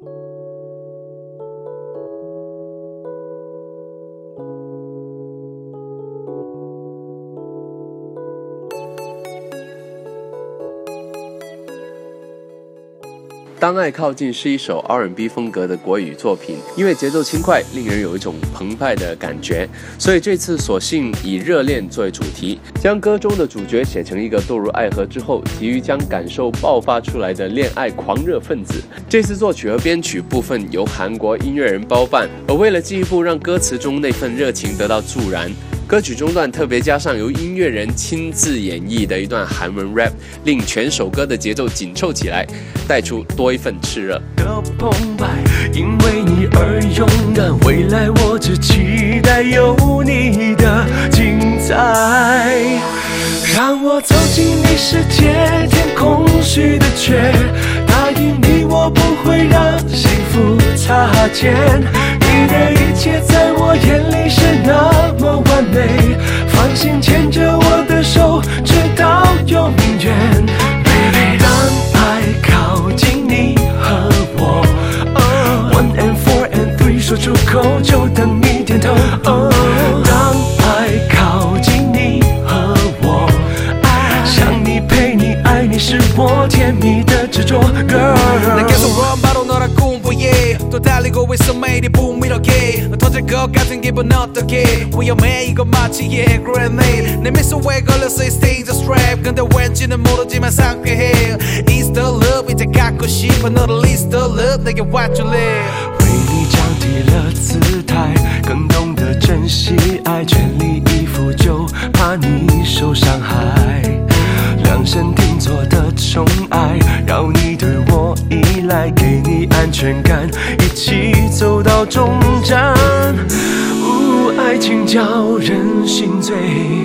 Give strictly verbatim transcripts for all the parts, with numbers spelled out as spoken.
当爱靠近是一首 R and B 风格的国语作品，因为节奏轻快，令人有一种澎湃的感觉，所以这次索性以热恋作为主题，将歌中的主角写成一个堕入爱河之后，急于将感受爆发出来的恋爱狂热分子。这次作曲和编曲部分由韩国音乐人包办，而为了进一步让歌词中那份热情得到助燃，歌曲中段特别加上由音乐人亲自演绎的一段韩文 rap， 令全首歌的节奏紧凑起来，带出多一份炽热的澎湃。因为你而勇敢，未来我只期待有你的精彩。让我走进你世界，填空虚的缺，答应你我不会让幸福擦肩。你的一切在我眼里是那么完美，放心牵着我的手，直到永远。Baby， 当爱靠近你和我、oh, One and four and three 说出口，就等你点头、oh, 当爱靠近你和我，想你陪你爱你是我甜蜜的执着 Girl。 난 계속 run 바로 너랑 공부해 또 달리고 있어 매일이 붐이렇게 터질 것 같은 기분 어떡해 위험해 이건 마치 yeah grenade 내 미소에 걸렸어 이 stage strap 근데 왠지는 모르지만 상쾌해 It's the love 이제 갖고 싶어 너를 It's the love 내게 와줄래 为你降低了姿态，更懂得珍惜爱，全力以赴就怕你受伤害，量身定做的宠爱，要你对我依赖，给你安全感，一起走到终站。呜，爱情叫人心醉，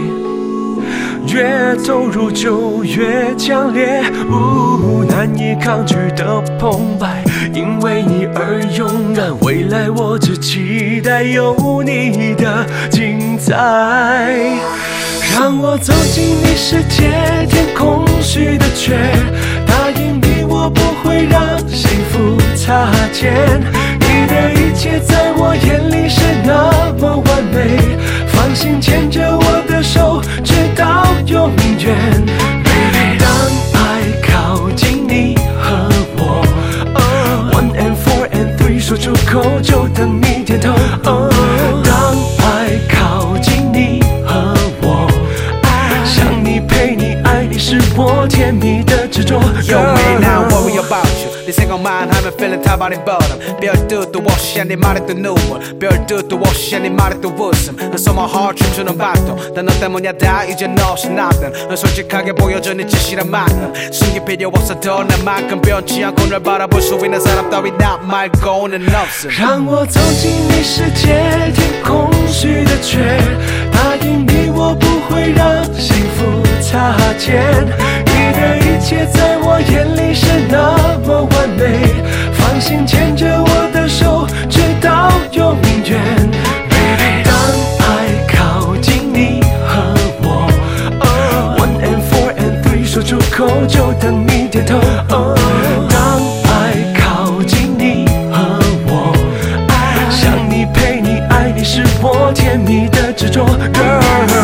越投入就越强烈，呜，难以抗拒的澎湃。因为你而勇敢，未来我只期待有你的精彩。让我走进你世界，填空虚的缺，答应你我不会让幸福擦肩。你的一切在我眼里是那么完美，放心牵着我的手，直到永远。Baby， 当爱靠近你和我、oh, One and four and three 说出口，就等你点头、oh, 当爱靠近你和我，想你陪你爱你是我甜蜜的执着 Yo man I worry about you 네 생각만 하면 feeling 타버린 버릇 별뜻도 없이 네 말에 또 눈물 별뜻도 없이 네 말에 또 웃음 So my heart 춤추는 박동 난 너 때문이야 다 이제 너 없이 nothing 솔직하게 보여줘 네 진실한 만큼 숨길 필요 없어 더 나만큼 변치 않고 널 바라볼 수 있는 사람 따위 나 말고는 없음 让我走进你世界，填空虚的缺，答应你我不会让幸福擦肩。你的一切在我眼里是那么完美，放心牵着我的手，直到永远。Baby， 当爱靠近你和我、oh, One and four and three 说出口，就等你点头、oh, 当爱靠近你和我，想你陪你爱你是我甜蜜的执着 Girl。